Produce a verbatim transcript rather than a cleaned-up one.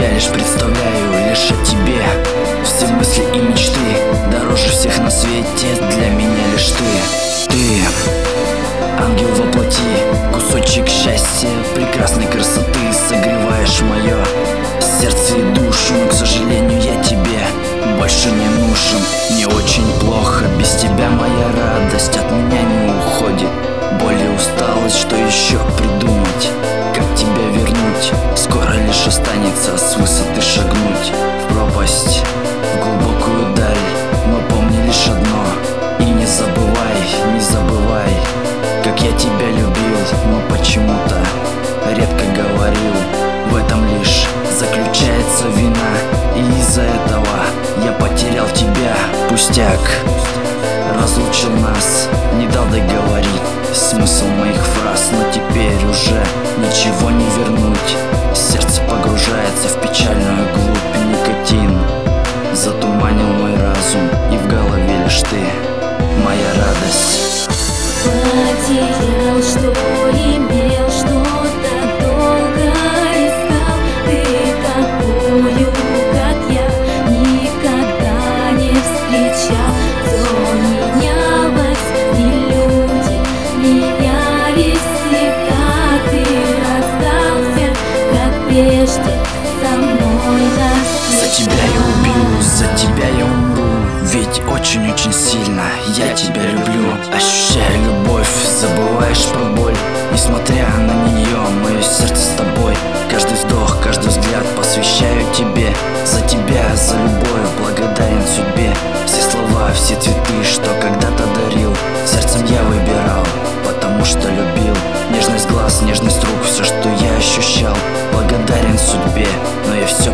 я лишь представляю лишь о тебе. Все мысли и мечты, дороже всех на свете для меня лишь ты. Ты ангел во плоти, кусочек счастья, прекрасной красоты. Согреваешь мое сердце и душу, но, к сожалению, я тебе больше не нужен. Мне очень плохо, без тебя моя радость от меня не уходит. Боль и усталость, что еще придумать? Как тебя вернуть? Скоро лишь останется с высоты шагнуть в пропасть, в глубокую даль. Но помни лишь одно, и не забывай, не забывай, как я тебя любил, но почему-то редко говорил. В этом лишь заключается вина, и из-за этого я потерял тебя. Пустяк разлучил нас, не дал договорить смысл моих фраз, но теперь уже ничего не вернуть. Сердце погружается в печальную глубь. Никотин затуманил мой разум, и в голове лишь ты, моя радость. Потерял, что имел, что-то долго искал. Ты такую, как я, никогда не встречал. Все менялось, и люди менялись всегда. Ты расстался, как прежде, со мной навсегда. За тебя я убью, за тебя я умру, ведь очень-очень сильно я тебя люблю. Ощущая любовь, забываешь про боль. Несмотря на нее, мое сердце с тобой. Каждый вздох, каждый взгляд посвящаю тебе. За тебя, за любовь, благодарен судьбе. Все слова, все цветы, что когда-то дарил, сердцем я выбирал, потому что любил. Нежность глаз, нежность рук, все, что я ощущал. Благодарен судьбе, но я все